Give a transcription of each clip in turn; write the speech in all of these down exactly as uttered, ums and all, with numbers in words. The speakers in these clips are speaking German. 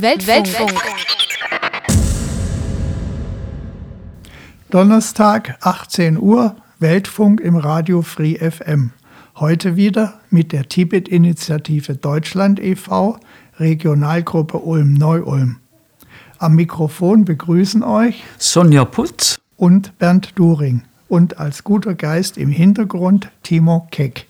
Weltfunk. Weltfunk. Donnerstag, achtzehn Uhr, Weltfunk im Radio Free F M. Heute wieder mit der Tibet-Initiative Deutschland e V, Regionalgruppe Ulm-Neu-Ulm. Am Mikrofon begrüßen euch Sonja Putz und Bernd During und als guter Geist im Hintergrund Timo Keck.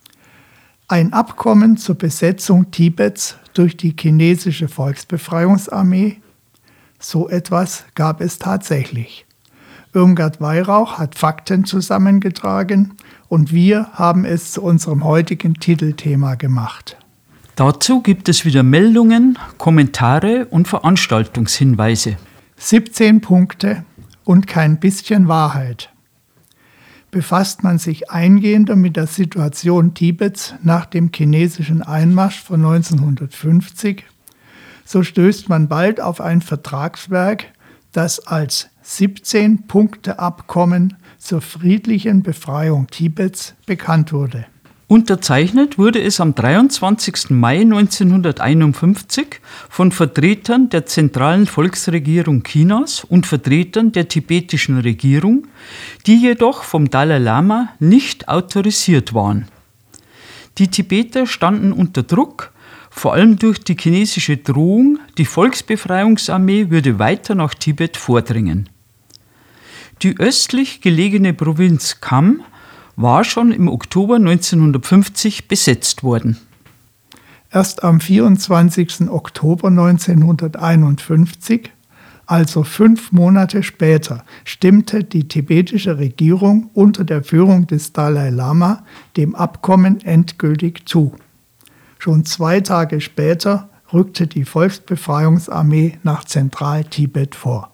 Ein Abkommen zur Besetzung Tibets durch die chinesische Volksbefreiungsarmee? So etwas gab es tatsächlich. Irmgard Weihrauch hat Fakten zusammengetragen und wir haben es zu unserem heutigen Titelthema gemacht. Dazu gibt es wieder Meldungen, Kommentare und Veranstaltungshinweise. siebzehn Punkte und kein bisschen Wahrheit. Befasst man sich eingehender mit der Situation Tibets nach dem chinesischen Einmarsch von neunzehnhundertfünfzig, so stößt man bald auf ein Vertragswerk, das als siebzehn-Punkte-Abkommen zur friedlichen Befreiung Tibets bekannt wurde. Unterzeichnet wurde es am dreiundzwanzigsten Mai neunzehnhunderteinundfünfzig von Vertretern der zentralen Volksregierung Chinas und Vertretern der tibetischen Regierung, die jedoch vom Dalai Lama nicht autorisiert waren. Die Tibeter standen unter Druck, vor allem durch die chinesische Drohung, die Volksbefreiungsarmee würde weiter nach Tibet vordringen. Die östlich gelegene Provinz Kham war schon im Oktober neunzehnhundertfünfzig besetzt worden. Erst am vierundzwanzigsten Oktober neunzehnhunderteinundfünfzig, also fünf Monate später, stimmte die tibetische Regierung unter der Führung des Dalai Lama dem Abkommen endgültig zu. Schon zwei Tage später rückte die Volksbefreiungsarmee nach Zentral-Tibet vor.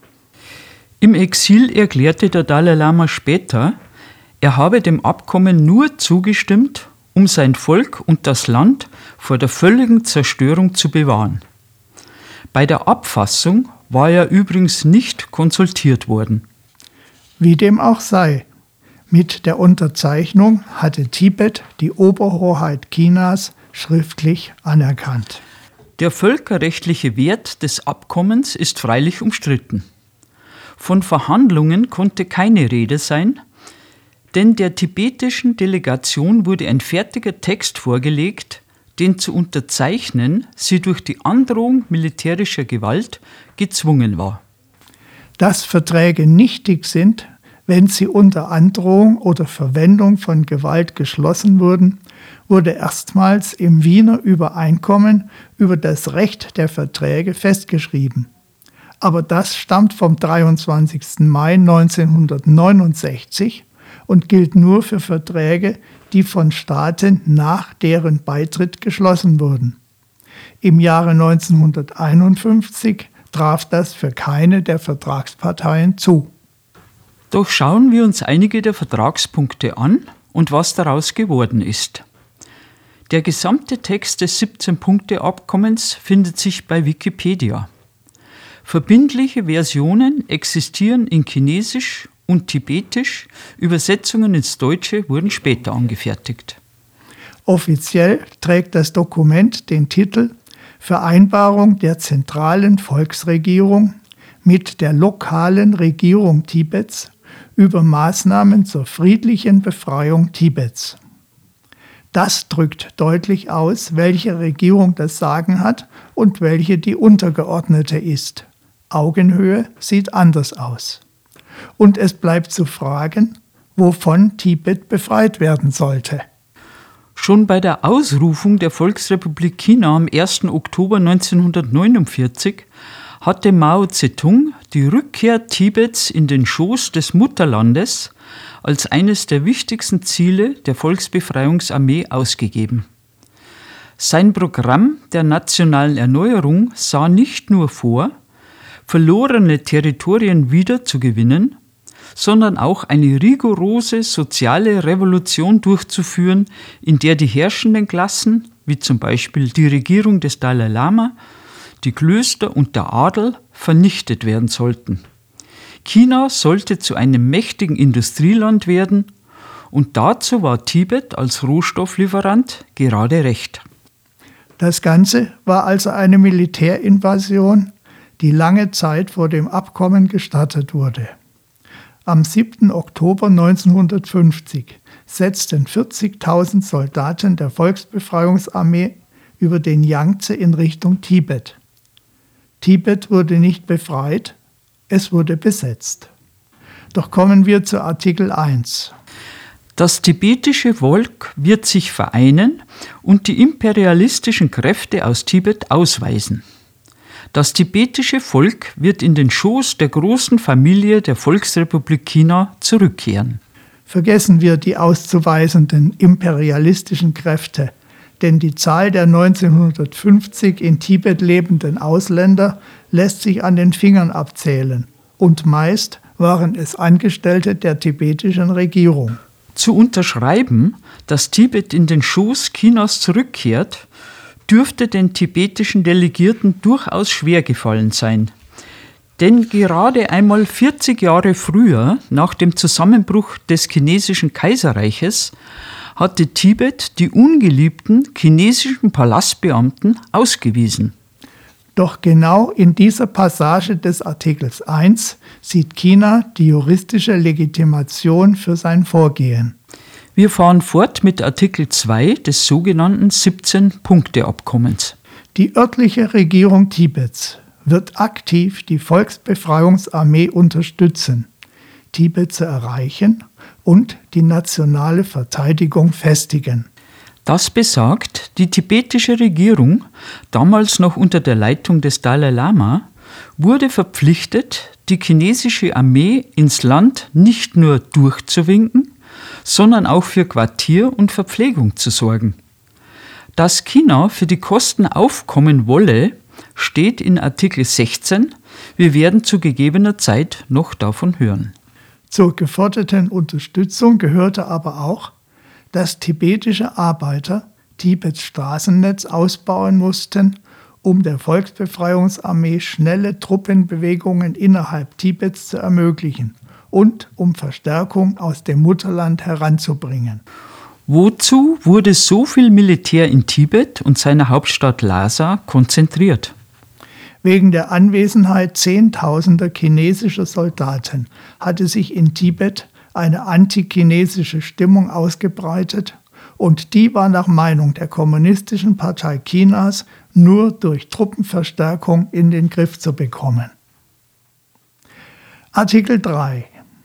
Im Exil erklärte der Dalai Lama später, er habe dem Abkommen nur zugestimmt, um sein Volk und das Land vor der völligen Zerstörung zu bewahren. Bei der Abfassung war er übrigens nicht konsultiert worden. Wie dem auch sei, mit der Unterzeichnung hatte Tibet die Oberhoheit Chinas schriftlich anerkannt. Der völkerrechtliche Wert des Abkommens ist freilich umstritten. Von Verhandlungen konnte keine Rede sein, denn der tibetischen Delegation wurde ein fertiger Text vorgelegt, den zu unterzeichnen sie durch die Androhung militärischer Gewalt gezwungen war. Dass Verträge nichtig sind, wenn sie unter Androhung oder Verwendung von Gewalt geschlossen wurden, wurde erstmals im Wiener Übereinkommen über das Recht der Verträge festgeschrieben. Aber das stammt vom dreiundzwanzigsten Mai neunzehnhundertneunundsechzig und gilt nur für Verträge, die von Staaten nach deren Beitritt geschlossen wurden. Im Jahre neunzehnhunderteinundfünfzig traf das für keine der Vertragsparteien zu. Doch schauen wir uns einige der Vertragspunkte an und was daraus geworden ist. Der gesamte Text des siebzehn-Punkte-Abkommens findet sich bei Wikipedia. Verbindliche Versionen existieren in Chinesisch und Tibetisch, Übersetzungen ins Deutsche wurden später angefertigt. Offiziell trägt das Dokument den Titel Vereinbarung der zentralen Volksregierung mit der lokalen Regierung Tibets über Maßnahmen zur friedlichen Befreiung Tibets. Das drückt deutlich aus, welche Regierung das Sagen hat und welche die untergeordnete ist. Augenhöhe sieht anders aus. Und es bleibt zu fragen, wovon Tibet befreit werden sollte. Schon bei der Ausrufung der Volksrepublik China am ersten Oktober neunzehnhundertneunundvierzig hatte Mao Zedong die Rückkehr Tibets in den Schoß des Mutterlandes als eines der wichtigsten Ziele der Volksbefreiungsarmee ausgegeben. Sein Programm der nationalen Erneuerung sah nicht nur vor, verlorene Territorien wiederzugewinnen, sondern auch eine rigorose soziale Revolution durchzuführen, in der die herrschenden Klassen, wie zum Beispiel die Regierung des Dalai Lama, die Klöster und der Adel, vernichtet werden sollten. China sollte zu einem mächtigen Industrieland werden und dazu war Tibet als Rohstofflieferant gerade recht. Das Ganze war also eine Militärinvasion, die lange Zeit vor dem Abkommen gestartet wurde. Am siebten Oktober neunzehnhundertfünfzig setzten vierzigtausend Soldaten der Volksbefreiungsarmee über den Jangtse in Richtung Tibet. Tibet wurde nicht befreit, es wurde besetzt. Doch kommen wir zu Artikel eins. Das tibetische Volk wird sich vereinen und die imperialistischen Kräfte aus Tibet ausweisen. Das tibetische Volk wird in den Schoß der großen Familie der Volksrepublik China zurückkehren. Vergessen wir die auszuweisenden imperialistischen Kräfte, denn die Zahl der neunzehnhundertfünfzig in Tibet lebenden Ausländer lässt sich an den Fingern abzählen und meist waren es Angestellte der tibetischen Regierung. Zu unterschreiben, dass Tibet in den Schoß Chinas zurückkehrt, dürfte den tibetischen Delegierten durchaus schwer gefallen sein. Denn gerade einmal vierzig Jahre früher, nach dem Zusammenbruch des chinesischen Kaiserreiches, hatte Tibet die ungeliebten chinesischen Palastbeamten ausgewiesen. Doch genau in dieser Passage des Artikels eins sieht China die juristische Legitimation für sein Vorgehen. Wir fahren fort mit Artikel zwei des sogenannten siebzehn-Punkte-Abkommens. Die örtliche Regierung Tibets wird aktiv die Volksbefreiungsarmee unterstützen, Tibet zu erreichen und die nationale Verteidigung festigen. Das besagt, die tibetische Regierung, damals noch unter der Leitung des Dalai Lama, wurde verpflichtet, die chinesische Armee ins Land nicht nur durchzuwinken, sondern auch für Quartier und Verpflegung zu sorgen. Dass China für die Kosten aufkommen wolle, steht in Artikel sechzehn. Wir werden zu gegebener Zeit noch davon hören. Zur geforderten Unterstützung gehörte aber auch, dass tibetische Arbeiter Tibets Straßennetz ausbauen mussten, um der Volksbefreiungsarmee schnelle Truppenbewegungen innerhalb Tibets zu ermöglichen und um Verstärkung aus dem Mutterland heranzubringen. Wozu wurde so viel Militär in Tibet und seiner Hauptstadt Lhasa konzentriert? Wegen der Anwesenheit zehntausender chinesischer Soldaten hatte sich in Tibet eine antichinesische Stimmung ausgebreitet und die war nach Meinung der Kommunistischen Partei Chinas nur durch Truppenverstärkung in den Griff zu bekommen. Artikel drei.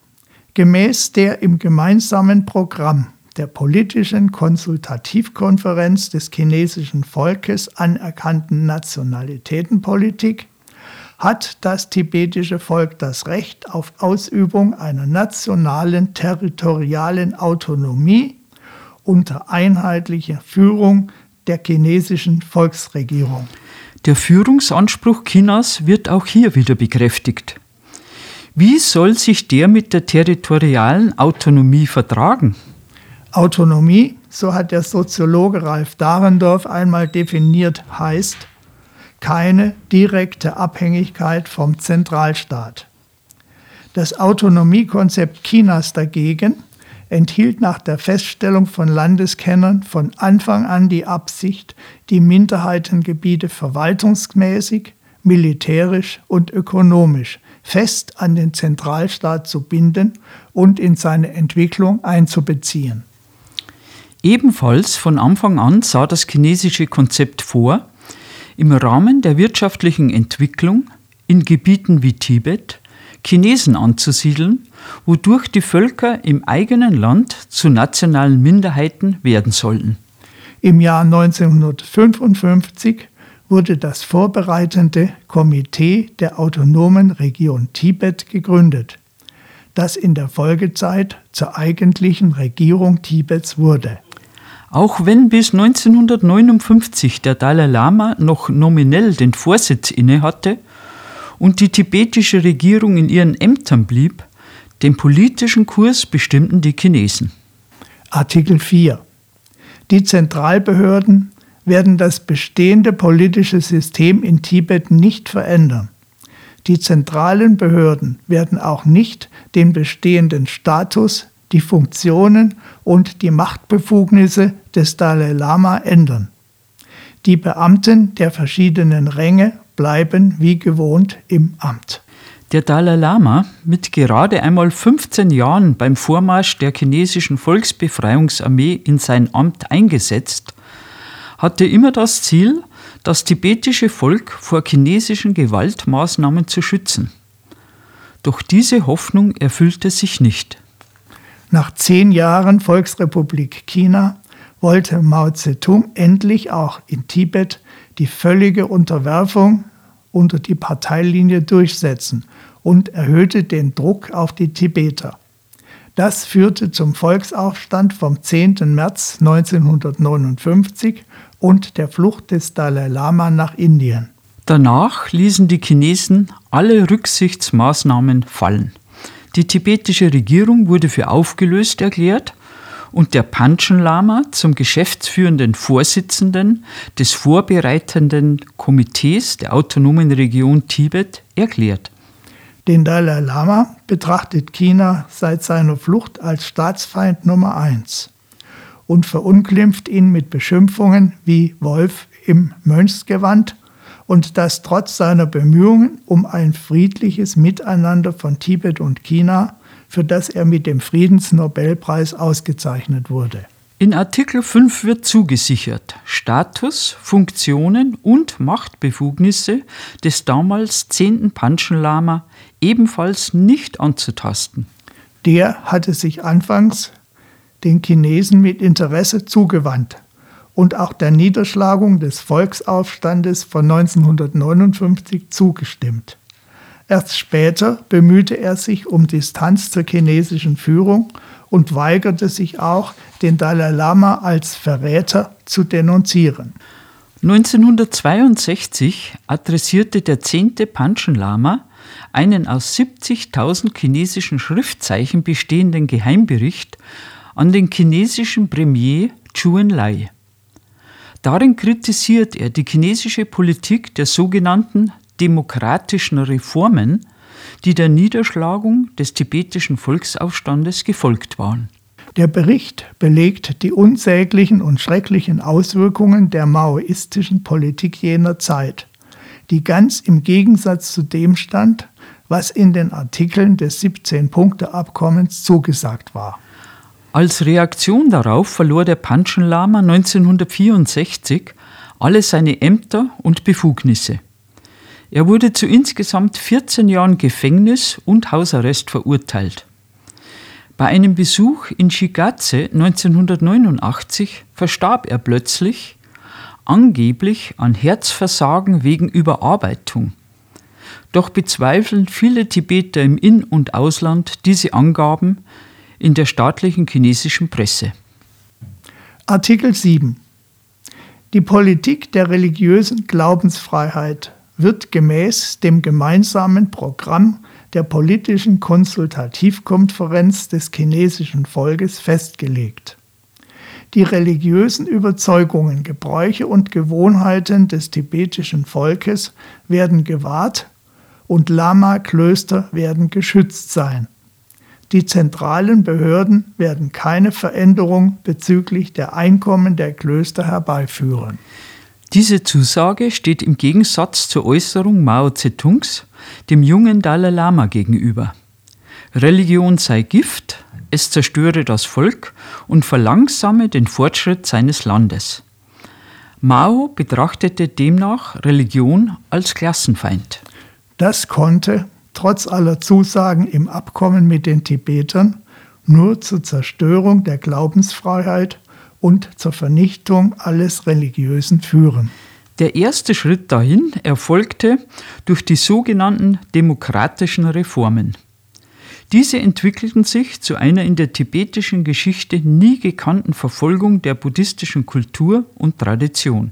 Gemäß der im gemeinsamen Programm der politischen Konsultativkonferenz des chinesischen Volkes anerkannten Nationalitätenpolitik hat das tibetische Volk das Recht auf Ausübung einer nationalen territorialen Autonomie unter einheitlicher Führung der chinesischen Volksregierung. Der Führungsanspruch Chinas wird auch hier wieder bekräftigt. Wie soll sich der mit der territorialen Autonomie vertragen? Autonomie, so hat der Soziologe Ralf Dahrendorf einmal definiert, heißt keine direkte Abhängigkeit vom Zentralstaat. Das Autonomiekonzept Chinas dagegen enthielt nach der Feststellung von Landeskennern von Anfang an die Absicht, die Minderheitengebiete verwaltungsmäßig, militärisch und ökonomisch fest an den Zentralstaat zu binden und in seine Entwicklung einzubeziehen. Ebenfalls von Anfang an sah das chinesische Konzept vor, im Rahmen der wirtschaftlichen Entwicklung in Gebieten wie Tibet Chinesen anzusiedeln, wodurch die Völker im eigenen Land zu nationalen Minderheiten werden sollten. Im Jahr neunzehnhundertfünfundfünfzig wurde das vorbereitende Komitee der autonomen Region Tibet gegründet, das in der Folgezeit zur eigentlichen Regierung Tibets wurde. Auch wenn bis neunzehnhundertneunundfünfzig der Dalai Lama noch nominell den Vorsitz innehatte und die tibetische Regierung in ihren Ämtern blieb, den politischen Kurs bestimmten die Chinesen. Artikel vier. Die Zentralbehörden werden das bestehende politische System in Tibet nicht verändern. Die zentralen Behörden werden auch nicht den bestehenden Status, die Funktionen und die Machtbefugnisse des Dalai Lama ändern. Die Beamten der verschiedenen Ränge bleiben wie gewohnt im Amt. Der Dalai Lama, mit gerade einmal fünfzehn Jahren beim Vormarsch der chinesischen Volksbefreiungsarmee in sein Amt eingesetzt, hatte immer das Ziel, das tibetische Volk vor chinesischen Gewaltmaßnahmen zu schützen. Doch diese Hoffnung erfüllte sich nicht. Nach zehn Jahren Volksrepublik China wollte Mao Zedong endlich auch in Tibet die völlige Unterwerfung unter die Parteilinie durchsetzen und erhöhte den Druck auf die Tibeter. Das führte zum Volksaufstand vom zehnten März neunzehnhundertneunundfünfzig und der Flucht des Dalai Lama nach Indien. Danach ließen die Chinesen alle Rücksichtsmaßnahmen fallen. Die tibetische Regierung wurde für aufgelöst erklärt und der Panchen Lama zum geschäftsführenden Vorsitzenden des vorbereitenden Komitees der autonomen Region Tibet erklärt. Den Dalai Lama betrachtet China seit seiner Flucht als Staatsfeind Nummer eins und verunglimpft ihn mit Beschimpfungen wie Wolf im Mönchsgewand, und das trotz seiner Bemühungen um ein friedliches Miteinander von Tibet und China, für das er mit dem Friedensnobelpreis ausgezeichnet wurde. In Artikel fünf wird zugesichert, Status, Funktionen und Machtbefugnisse des damals zehnten Panchen Lama ebenfalls nicht anzutasten. Der hatte sich anfangs den Chinesen mit Interesse zugewandt und auch der Niederschlagung des Volksaufstandes von neunzehnhundertneunundfünfzig zugestimmt. Erst später bemühte er sich um Distanz zur chinesischen Führung und weigerte sich auch, den Dalai Lama als Verräter zu denunzieren. neunzehnhundertzweiundsechzig adressierte der zehnte Panchen Lama einen aus siebzigtausend chinesischen Schriftzeichen bestehenden Geheimbericht an den chinesischen Premier Zhou Enlai. Darin kritisiert er die chinesische Politik der sogenannten demokratischen Reformen, die der Niederschlagung des tibetischen Volksaufstandes gefolgt waren. Der Bericht belegt die unsäglichen und schrecklichen Auswirkungen der maoistischen Politik jener Zeit, die ganz im Gegensatz zu dem stand, was in den Artikeln des siebzehn-Punkte-Abkommens zugesagt war. Als Reaktion darauf verlor der Panchen Lama neunzehnhundertvierundsechzig alle seine Ämter und Befugnisse. Er wurde zu insgesamt vierzehn Jahren Gefängnis und Hausarrest verurteilt. Bei einem Besuch in Shigatse neunzehnhundertneunundachtzig verstarb er plötzlich, angeblich an Herzversagen wegen Überarbeitung. Doch bezweifeln viele Tibeter im In- und Ausland diese Angaben in der staatlichen chinesischen Presse. Artikel sieben. Die Politik der religiösen Glaubensfreiheit wird gemäß dem gemeinsamen Programm der politischen Konsultativkonferenz des chinesischen Volkes festgelegt. Die religiösen Überzeugungen, Gebräuche und Gewohnheiten des tibetischen Volkes werden gewahrt und Lama-Klöster werden geschützt sein. Die zentralen Behörden werden keine Veränderung bezüglich der Einkommen der Klöster herbeiführen. Diese Zusage steht im Gegensatz zur Äußerung Mao Zedongs, dem jungen Dalai Lama, gegenüber. Religion sei Gift, es zerstöre das Volk und verlangsame den Fortschritt seines Landes. Mao betrachtete demnach Religion als Klassenfeind. Das konnte, trotz aller Zusagen im Abkommen mit den Tibetern, nur zur Zerstörung der Glaubensfreiheit und zur Vernichtung alles Religiösen führen. Der erste Schritt dahin erfolgte durch die sogenannten demokratischen Reformen. Diese entwickelten sich zu einer in der tibetischen Geschichte nie gekannten Verfolgung der buddhistischen Kultur und Tradition.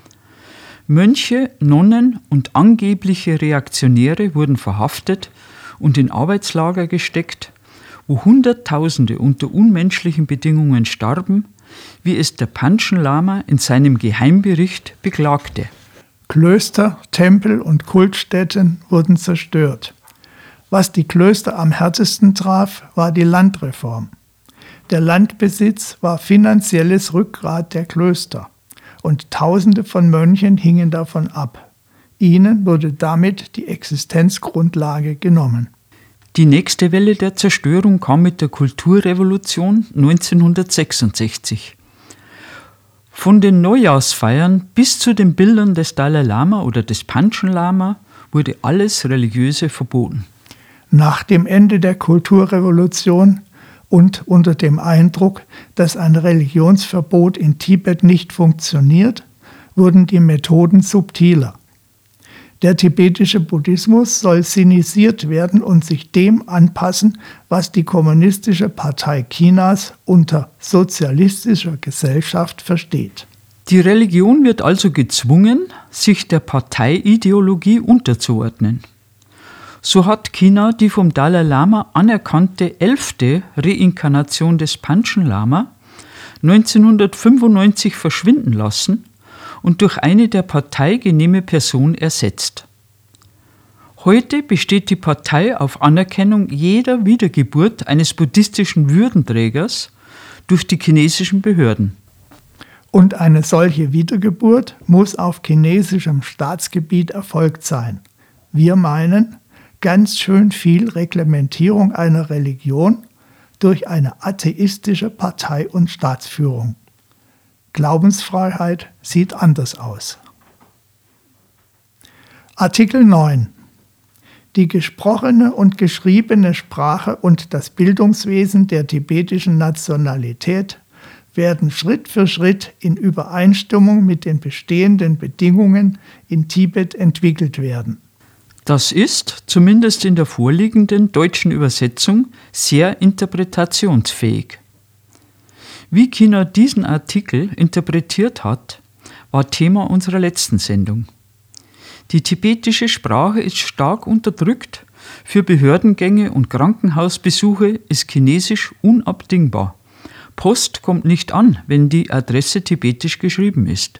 Mönche, Nonnen und angebliche Reaktionäre wurden verhaftet und in Arbeitslager gesteckt, wo Hunderttausende unter unmenschlichen Bedingungen starben, wie es der Panchen Lama in seinem Geheimbericht beklagte. Klöster, Tempel und Kultstätten wurden zerstört. Was die Klöster am härtesten traf, war die Landreform. Der Landbesitz war finanzielles Rückgrat der Klöster. und Tausende von Mönchen hingen davon ab. Ihnen wurde damit die Existenzgrundlage genommen. Die nächste Welle der Zerstörung kam mit der Kulturrevolution neunzehnhundertsechsundsechzig. Von den Neujahrsfeiern bis zu den Bildern des Dalai Lama oder des Panchen Lama wurde alles Religiöse verboten. Nach dem Ende der Kulturrevolution und unter dem Eindruck, dass ein Religionsverbot in Tibet nicht funktioniert, wurden die Methoden subtiler. Der tibetische Buddhismus soll sinnisiert werden und sich dem anpassen, was die Kommunistische Partei Chinas unter sozialistischer Gesellschaft versteht. Die Religion wird also gezwungen, sich der Parteiideologie unterzuordnen. So hat China die vom Dalai Lama anerkannte elfte Reinkarnation des Panchen Lama neunzehnhundertfünfundneunzig verschwinden lassen und durch eine der Partei genehme Person ersetzt. Heute besteht die Partei auf Anerkennung jeder Wiedergeburt eines buddhistischen Würdenträgers durch die chinesischen Behörden. Und eine solche Wiedergeburt muss auf chinesischem Staatsgebiet erfolgt sein. Wir meinen, ganz schön viel Reglementierung einer Religion durch eine atheistische Partei und Staatsführung. Glaubensfreiheit sieht anders aus. Artikel neun. Die gesprochene und geschriebene Sprache und das Bildungswesen der tibetischen Nationalität werden Schritt für Schritt in Übereinstimmung mit den bestehenden Bedingungen in Tibet entwickelt werden. Das ist, zumindest in der vorliegenden deutschen Übersetzung, sehr interpretationsfähig. Wie China diesen Artikel interpretiert hat, war Thema unserer letzten Sendung. Die tibetische Sprache ist stark unterdrückt, für Behördengänge und Krankenhausbesuche ist Chinesisch unabdingbar. Post kommt nicht an, wenn die Adresse tibetisch geschrieben ist.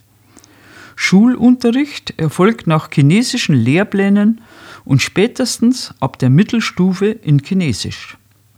Schulunterricht erfolgt nach chinesischen Lehrplänen und spätestens ab der Mittelstufe in Chinesisch.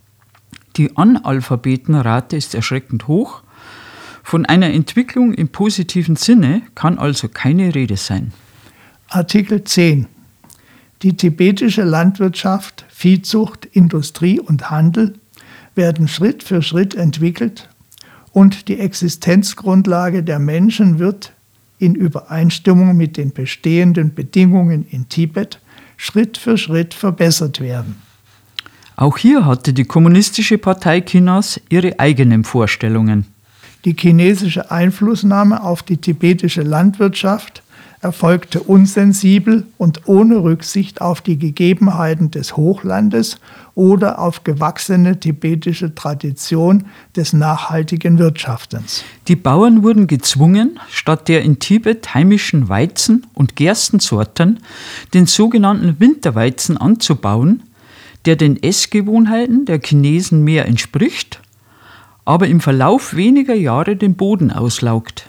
Die Analphabetenrate ist erschreckend hoch. Von einer Entwicklung im positiven Sinne kann also keine Rede sein. Artikel zehn. Die tibetische Landwirtschaft, Viehzucht, Industrie und Handel werden Schritt für Schritt entwickelt und die Existenzgrundlage der Menschen wird in Übereinstimmung mit den bestehenden Bedingungen in Tibet Schritt für Schritt verbessert werden. Auch hier hatte die Kommunistische Partei Chinas ihre eigenen Vorstellungen. Die chinesische Einflussnahme auf die tibetische Landwirtschaft erfolgte unsensibel und ohne Rücksicht auf die Gegebenheiten des Hochlandes oder auf gewachsene tibetische Tradition des nachhaltigen Wirtschaftens. Die Bauern wurden gezwungen, statt der in Tibet heimischen Weizen- und Gerstensorten den sogenannten Winterweizen anzubauen, der den Essgewohnheiten der Chinesen mehr entspricht, aber im Verlauf weniger Jahre den Boden auslaugt.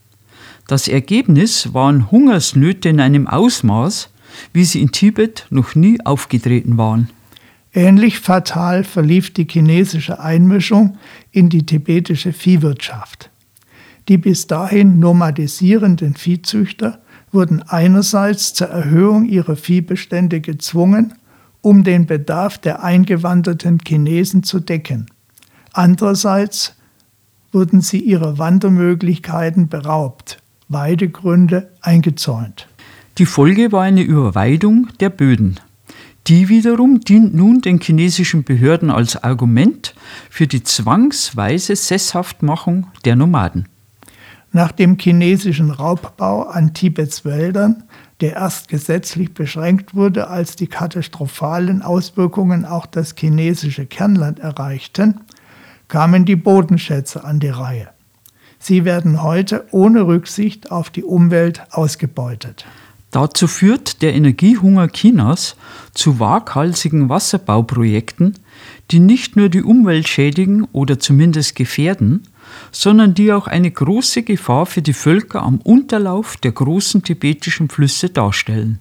Das Ergebnis waren Hungersnöte in einem Ausmaß, wie sie in Tibet noch nie aufgetreten waren. Ähnlich fatal verlief die chinesische Einmischung in die tibetische Viehwirtschaft. Die bis dahin nomadisierenden Viehzüchter wurden einerseits zur Erhöhung ihrer Viehbestände gezwungen, um den Bedarf der eingewanderten Chinesen zu decken. Andererseits wurden sie ihrer Wandermöglichkeiten beraubt, Weidegründe eingezäunt. Die Folge war eine Überweidung der Böden. Die wiederum dient nun den chinesischen Behörden als Argument für die zwangsweise Sesshaftmachung der Nomaden. Nach dem chinesischen Raubbau an Tibets Wäldern, der erst gesetzlich beschränkt wurde, als die katastrophalen Auswirkungen auch das chinesische Kernland erreichten, kamen die Bodenschätze an die Reihe. Sie werden heute ohne Rücksicht auf die Umwelt ausgebeutet. Dazu führt der Energiehunger Chinas zu waghalsigen Wasserbauprojekten, die nicht nur die Umwelt schädigen oder zumindest gefährden, sondern die auch eine große Gefahr für die Völker am Unterlauf der großen tibetischen Flüsse darstellen.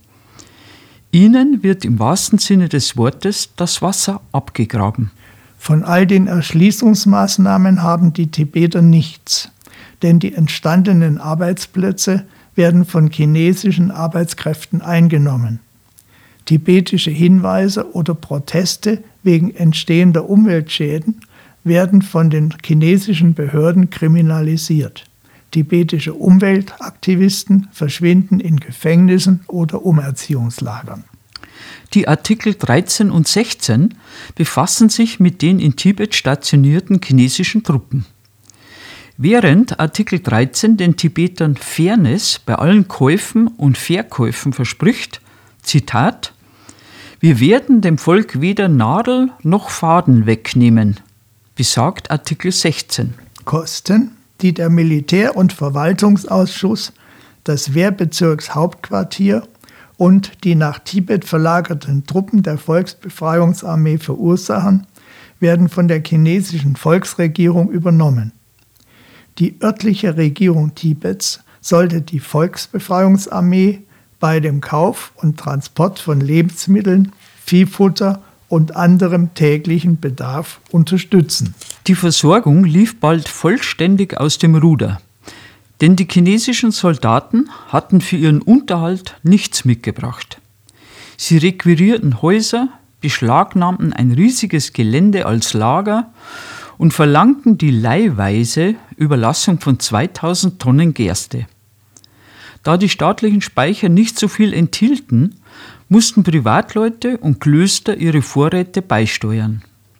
Ihnen wird im wahrsten Sinne des Wortes das Wasser abgegraben. Von all den Erschließungsmaßnahmen haben die Tibeter nichts. denn die entstandenen Arbeitsplätze werden von chinesischen Arbeitskräften eingenommen. Tibetische Hinweise oder Proteste wegen entstehender Umweltschäden werden von den chinesischen Behörden kriminalisiert. Tibetische Umweltaktivisten verschwinden in Gefängnissen oder Umerziehungslagern. Die Artikel dreizehn und sechzehn befassen sich mit den in Tibet stationierten chinesischen Truppen. Während Artikel dreizehn den Tibetern Fairness bei allen Käufen und Verkäufen verspricht, Zitat, wir werden dem Volk weder Nadel noch Faden wegnehmen, besagt Artikel sechzehn. Kosten, die der Militär- und Verwaltungsausschuss, das Wehrbezirkshauptquartier und die nach Tibet verlagerten Truppen der Volksbefreiungsarmee verursachen, werden von der chinesischen Volksregierung übernommen. Die örtliche Regierung Tibets sollte die Volksbefreiungsarmee bei dem Kauf und Transport von Lebensmitteln, Viehfutter und anderem täglichen Bedarf unterstützen. Die Versorgung lief bald vollständig aus dem Ruder, denn die chinesischen Soldaten hatten für ihren Unterhalt nichts mitgebracht. Sie requirierten Häuser, beschlagnahmten ein riesiges Gelände als Lager und verlangten die leihweise Überlassung von zweitausend Tonnen Gerste. Da die staatlichen Speicher nicht so viel enthielten, mussten Privatleute und Klöster ihre Vorräte beisteuern.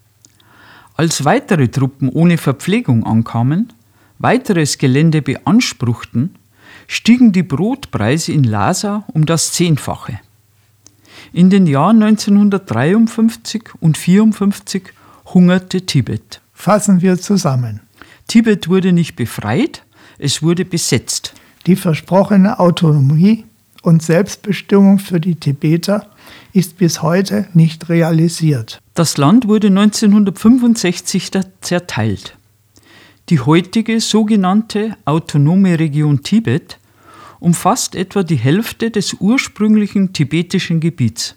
Als weitere Truppen ohne Verpflegung ankamen, weiteres Gelände beanspruchten, stiegen die Brotpreise in Lhasa um das Zehnfache. In den Jahren neunzehnhundertdreiundfünfzig und neunzehnhundertvierundfünfzig hungerte Tibet. Fassen wir zusammen. Tibet wurde nicht befreit, es wurde besetzt. Die versprochene Autonomie und Selbstbestimmung für die Tibeter ist bis heute nicht realisiert. Das Land wurde neunzehnhundertfünfundsechzig zerteilt. Die heutige sogenannte Autonome Region Tibet umfasst etwa die Hälfte des ursprünglichen tibetischen Gebiets.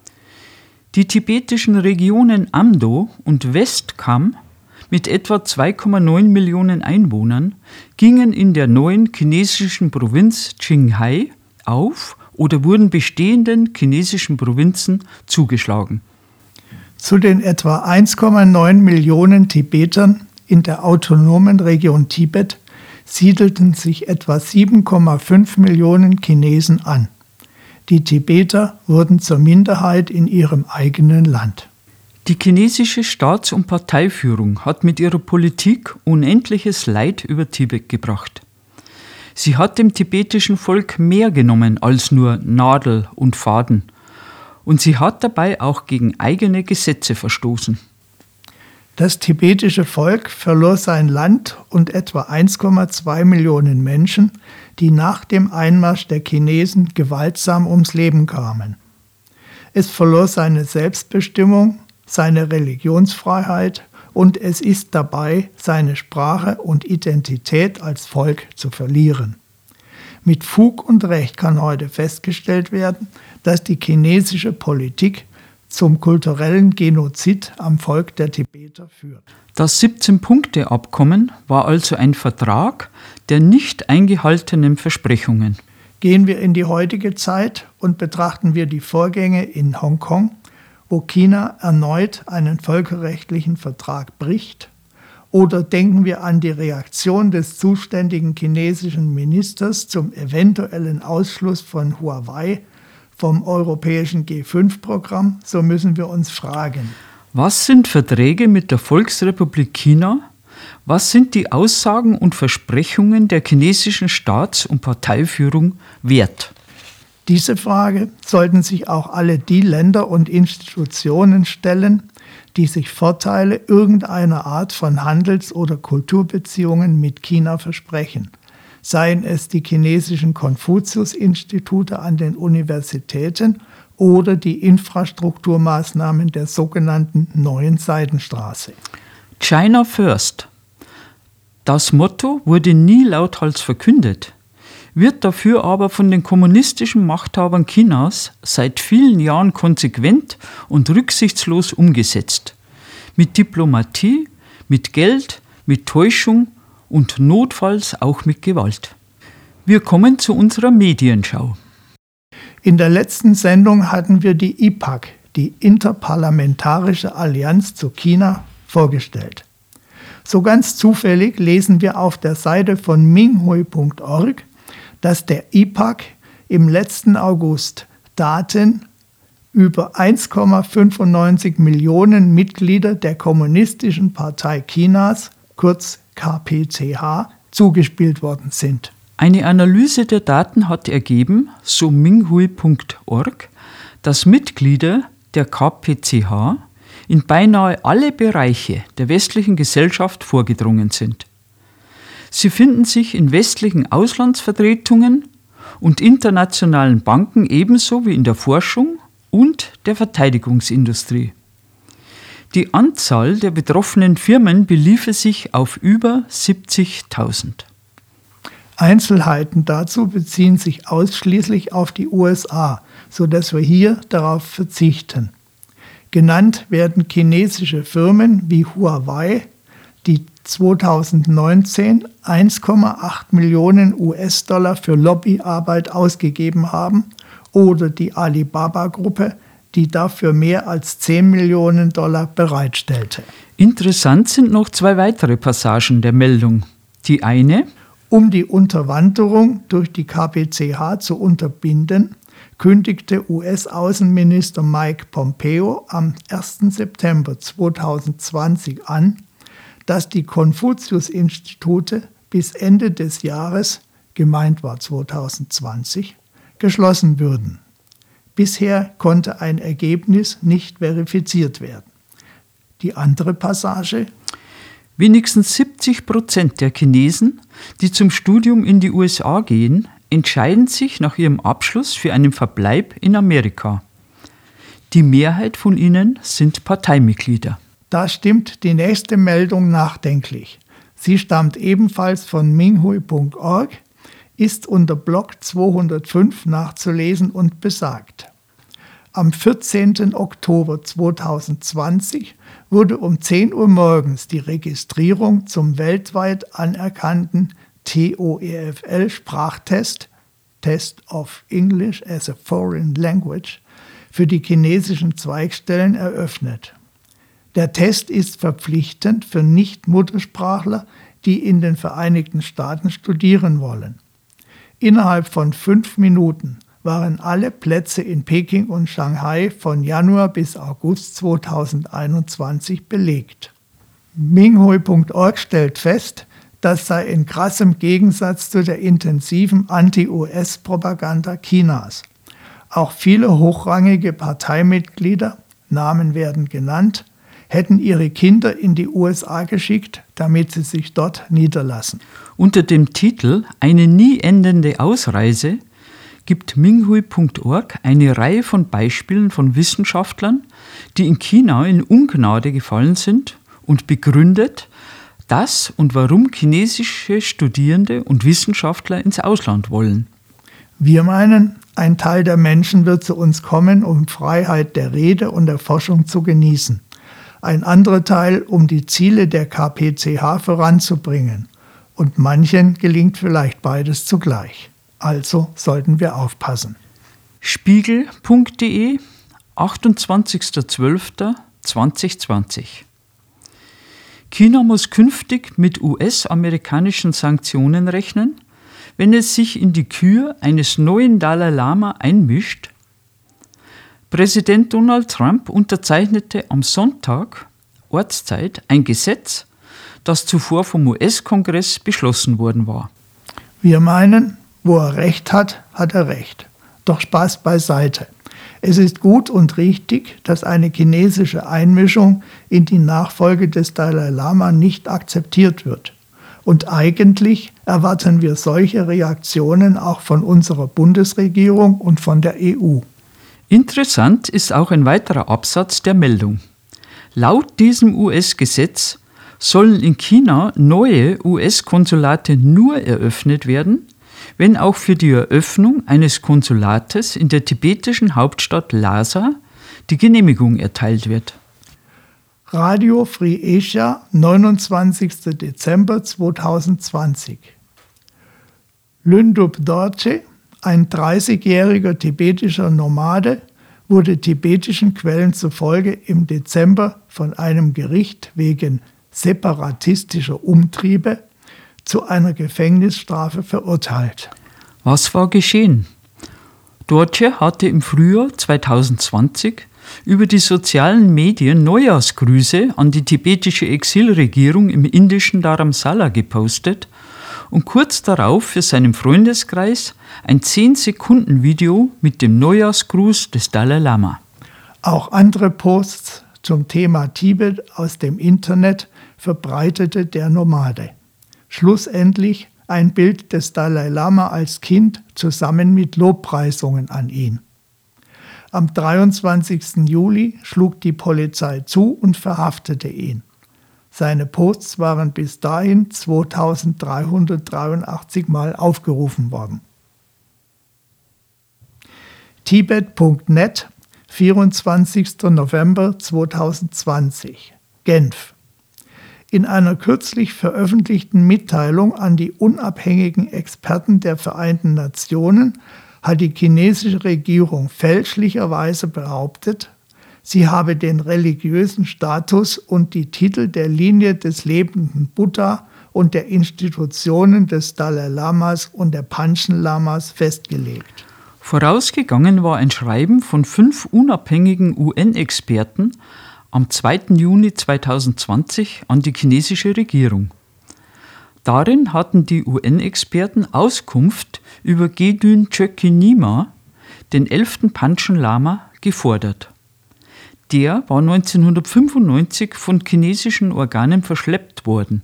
Die tibetischen Regionen Amdo und Westkam mit etwa zwei Komma neun Millionen Einwohnern gingen in der neuen chinesischen Provinz Qinghai auf oder wurden bestehenden chinesischen Provinzen zugeschlagen. Zu den etwa eins Komma neun Millionen Tibetern in der autonomen Region Tibet siedelten sich etwa sieben Komma fünf Millionen Chinesen an. Die Tibeter wurden zur Minderheit in ihrem eigenen Land. Die chinesische Staats- und Parteiführung hat mit ihrer Politik unendliches Leid über Tibet gebracht. Sie hat dem tibetischen Volk mehr genommen als nur Nadel und Faden. Und sie hat dabei auch gegen eigene Gesetze verstoßen. Das tibetische Volk verlor sein Land und etwa eins Komma zwei Millionen Menschen, die nach dem Einmarsch der Chinesen gewaltsam ums Leben kamen. Es verlor seine Selbstbestimmung, seine Religionsfreiheit und es ist dabei, seine Sprache und Identität als Volk zu verlieren. Mit Fug und Recht kann heute festgestellt werden, dass die chinesische Politik zum kulturellen Genozid am Volk der Tibeter führt. Das siebzehn-Punkte-Abkommen war also ein Vertrag der nicht eingehaltenen Versprechungen. Gehen wir in die heutige Zeit und betrachten wir die Vorgänge in Hongkong, wo China erneut einen völkerrechtlichen Vertrag bricht, oder denken wir an die Reaktion des zuständigen chinesischen Ministers zum eventuellen Ausschluss von Huawei vom europäischen G fünf Programm, so müssen wir uns fragen: Was sind Verträge mit der Volksrepublik China? Was sind die Aussagen und Versprechungen der chinesischen Staats- und Parteiführung wert? Diese Frage sollten sich auch alle die Länder und Institutionen stellen, die sich Vorteile irgendeiner Art von Handels- oder Kulturbeziehungen mit China versprechen. Seien es die chinesischen Konfuzius-Institute an den Universitäten oder die Infrastrukturmaßnahmen der sogenannten Neuen Seidenstraße. China First. Das Motto wurde nie lauthals verkündet, wird dafür aber von den kommunistischen Machthabern Chinas seit vielen Jahren konsequent und rücksichtslos umgesetzt. Mit Diplomatie, mit Geld, mit Täuschung und notfalls auch mit Gewalt. Wir kommen zu unserer Medienschau. In der letzten Sendung hatten wir die I P A C, die Interparlamentarische Allianz zu China, vorgestellt. So ganz zufällig lesen wir auf der Seite von Minghui punkt org, dass der I P A C im letzten August Daten über eins Komma fünfundneunzig Millionen Mitglieder der Kommunistischen Partei Chinas, kurz K P C H, zugespielt worden sind. Eine Analyse der Daten hat ergeben, so Minghui punkt org, dass Mitglieder der K P C H in beinahe alle Bereiche der westlichen Gesellschaft vorgedrungen sind. Sie finden sich in westlichen Auslandsvertretungen und internationalen Banken ebenso wie in der Forschung und der Verteidigungsindustrie. Die Anzahl der betroffenen Firmen beliefe sich auf über siebzigtausend. Einzelheiten dazu beziehen sich ausschließlich auf die U S A, sodass wir hier darauf verzichten. Genannt werden chinesische Firmen wie Huawei, die zweitausendneunzehn eins Komma acht Millionen U S-Dollar für Lobbyarbeit ausgegeben haben, oder die Alibaba-Gruppe, die dafür mehr als zehn Millionen Dollar bereitstellte. Interessant sind noch zwei weitere Passagen der Meldung. Die eine: Um die Unterwanderung durch die K P C H zu unterbinden, kündigte U S-Außenminister Mike Pompeo am ersten September zweitausendzwanzig an, dass die Konfuzius-Institute bis Ende des Jahres, gemeint war zweitausendzwanzig, geschlossen würden. Bisher konnte ein Ergebnis nicht verifiziert werden. Die andere Passage: Wenigstens siebzig Prozent der Chinesen, die zum Studium in die U S A gehen, entscheiden sich nach ihrem Abschluss für einen Verbleib in Amerika. Die Mehrheit von ihnen sind Parteimitglieder. Da stimmt die nächste Meldung nachdenklich. Sie stammt ebenfalls von Minghui punkt org, ist unter Block zweihundertfünf nachzulesen und besagt: Am vierzehnten Oktober zweitausendzwanzig wurde um zehn Uhr morgens die Registrierung zum weltweit anerkannten TOEFL-Sprachtest, Test of English as a Foreign Language, für die chinesischen Zweigstellen eröffnet. Der Test ist verpflichtend für Nicht-Muttersprachler, die in den Vereinigten Staaten studieren wollen. Innerhalb von fünf Minuten waren alle Plätze in Peking und Shanghai von Januar bis August zweitausendeinundzwanzig belegt. Minghui punkt org stellt fest, das sei in krassem Gegensatz zu der intensiven Anti-U S-Propaganda Chinas. Auch viele hochrangige Parteimitglieder, Namen werden genannt, hätten ihre Kinder in die U S A geschickt, damit sie sich dort niederlassen. Unter dem Titel »Eine nie endende Ausreise« gibt Minghui punkt org eine Reihe von Beispielen von Wissenschaftlern, die in China in Ungnade gefallen sind, und begründet, dass und warum chinesische Studierende und Wissenschaftler ins Ausland wollen. Wir meinen, ein Teil der Menschen wird zu uns kommen, um Freiheit der Rede und der Forschung zu genießen. Ein anderer Teil, um die Ziele der K P C H voranzubringen. Und manchen gelingt vielleicht beides zugleich. Also sollten wir aufpassen. Spiegel punkt de, achtundzwanzigster zwölfter zweitausendzwanzig. China muss künftig mit U S-amerikanischen Sanktionen rechnen, wenn es sich in die Kür eines neuen Dalai Lama einmischt. Präsident Donald Trump unterzeichnete am Sonntag, Ortszeit, ein Gesetz, das zuvor vom U S-Kongress beschlossen worden war. Wir meinen, wo er Recht hat, hat er Recht. Doch Spaß beiseite. Es ist gut und richtig, dass eine chinesische Einmischung in die Nachfolge des Dalai Lama nicht akzeptiert wird. Und eigentlich erwarten wir solche Reaktionen auch von unserer Bundesregierung und von der E U. Interessant ist auch ein weiterer Absatz der Meldung. Laut diesem U S-Gesetz sollen in China neue U S-Konsulate nur eröffnet werden, wenn auch für die Eröffnung eines Konsulates in der tibetischen Hauptstadt Lhasa die Genehmigung erteilt wird. Radio Free Asia, neunundzwanzigster Dezember zweitausendzwanzig. Lündup Dorje, ein dreißigjähriger tibetischer Nomade, wurde tibetischen Quellen zufolge im Dezember von einem Gericht wegen separatistischer Umtriebe zu einer Gefängnisstrafe verurteilt. Was war geschehen? Dorje hatte im Frühjahr zweitausendzwanzig über die sozialen Medien Neujahrsgrüße an die tibetische Exilregierung im indischen Dharamsala gepostet und kurz darauf für seinen Freundeskreis ein zehn Sekunden Video mit dem Neujahrsgruß des Dalai Lama. Auch andere Posts zum Thema Tibet aus dem Internet verbreitete der Nomade. Schlussendlich ein Bild des Dalai Lama als Kind zusammen mit Lobpreisungen an ihn. Am dreiundzwanzigsten Juli schlug die Polizei zu und verhaftete ihn. Seine Posts waren bis dahin zweitausenddreihundertdreiundachtzig Mal aufgerufen worden. Tibet Punkt net, vierundzwanzigster November zweitausendzwanzig, Genf. In einer kürzlich veröffentlichten Mitteilung an die unabhängigen Experten der Vereinten Nationen hat die chinesische Regierung fälschlicherweise behauptet, sie habe den religiösen Status und die Titel der Linie des lebenden Buddha und der Institutionen des Dalai Lamas und der Panchen Lamas festgelegt. Vorausgegangen war ein Schreiben von fünf unabhängigen U N-Experten am zweiten Juni zweitausendzwanzig an die chinesische Regierung. Darin hatten die U N-Experten Auskunft über Gedun Chökyi Nyima, den elften Panchen Lama, gefordert. Der war neunzehnhundertfünfundneunzig von chinesischen Organen verschleppt worden.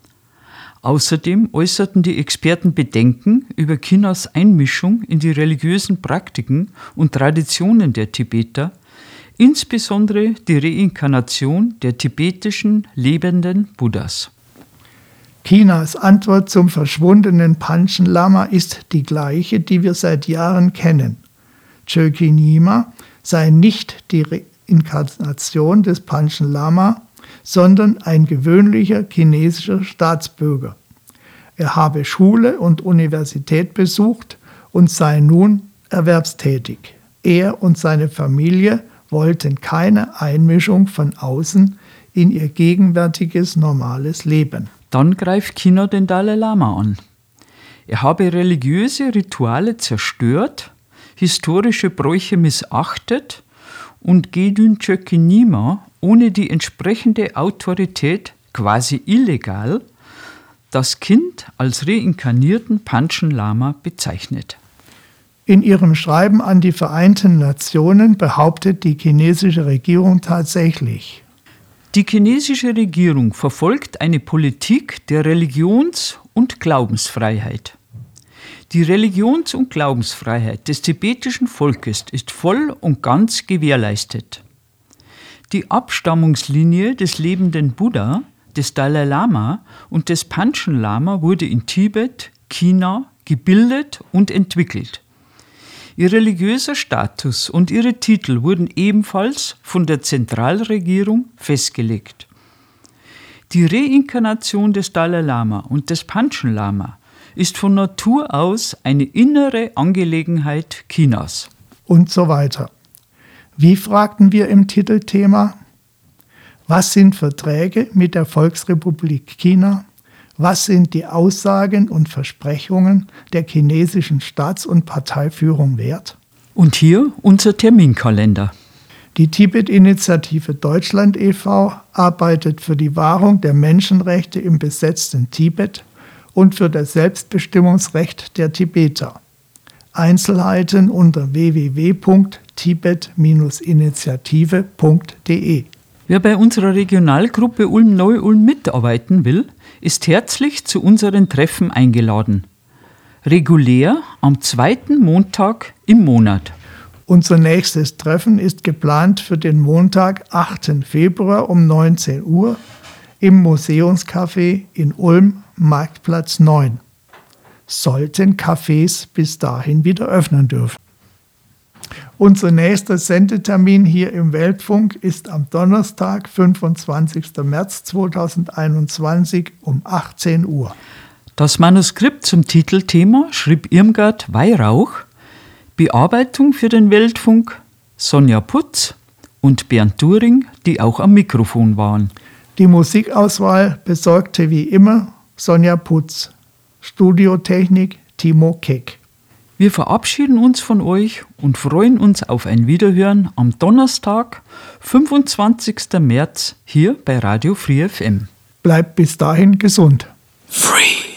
Außerdem äußerten die Experten Bedenken über Chinas Einmischung in die religiösen Praktiken und Traditionen der Tibeter, insbesondere die Reinkarnation der tibetischen lebenden Buddhas. Chinas Antwort zum verschwundenen Panchen Lama ist die gleiche, die wir seit Jahren kennen. Chökyi Nyima sei nicht die Reinkarnation des Panchen Lama, sondern ein gewöhnlicher chinesischer Staatsbürger. Er habe Schule und Universität besucht und sei nun erwerbstätig. Er und seine Familie wollten keine Einmischung von außen in ihr gegenwärtiges normales Leben. Dann greift China den Dalai Lama an. Er habe religiöse Rituale zerstört, historische Bräuche missachtet und Gedun Chökyi Nyima ohne die entsprechende Autorität, quasi illegal, das Kind als reinkarnierten Panchen Lama bezeichnet. In ihrem Schreiben an die Vereinten Nationen behauptet die chinesische Regierung tatsächlich: Die chinesische Regierung verfolgt eine Politik der Religions- und Glaubensfreiheit. Die Religions- und Glaubensfreiheit des tibetischen Volkes ist voll und ganz gewährleistet. Die Abstammungslinie des lebenden Buddha, des Dalai Lama und des Panchen Lama wurde in Tibet, China, gebildet und entwickelt. Ihr religiöser Status und ihre Titel wurden ebenfalls von der Zentralregierung festgelegt. Die Reinkarnation des Dalai Lama und des Panchen Lama ist von Natur aus eine innere Angelegenheit Chinas. Und so weiter. Wie fragten wir im Titelthema? Was sind Verträge mit der Volksrepublik China? Was sind die Aussagen und Versprechungen der chinesischen Staats- und Parteiführung wert? Und hier unser Terminkalender. Die Tibet-Initiative Deutschland e V arbeitet für die Wahrung der Menschenrechte im besetzten Tibet und für das Selbstbestimmungsrecht der Tibeter. Einzelheiten unter w w w punkt tibet Bindestrich initiative punkt d e. Wer bei unserer Regionalgruppe Ulm-Neu-Ulm mitarbeiten will, ist herzlich zu unseren Treffen eingeladen. Regulär am zweiten Montag im Monat. Unser nächstes Treffen ist geplant für den Montag, achten Februar um neunzehn Uhr im Museumscafé in Ulm, Marktplatz neun. Sollten Cafés bis dahin wieder öffnen dürfen. Unser nächster Sendetermin hier im Weltfunk ist am Donnerstag, fünfundzwanzigsten März zweitausendeinundzwanzig um achtzehn Uhr. Das Manuskript zum Titelthema schrieb Irmgard Weihrauch, Bearbeitung für den Weltfunk Sonja Putz und Bernd During, die auch am Mikrofon waren. Die Musikauswahl besorgte wie immer Sonja Putz. Studiotechnik Timo Keck. Wir verabschieden uns von euch und freuen uns auf ein Wiederhören am Donnerstag, fünfundzwanzigsten März hier bei Radio Free F M. Bleibt bis dahin gesund. Free.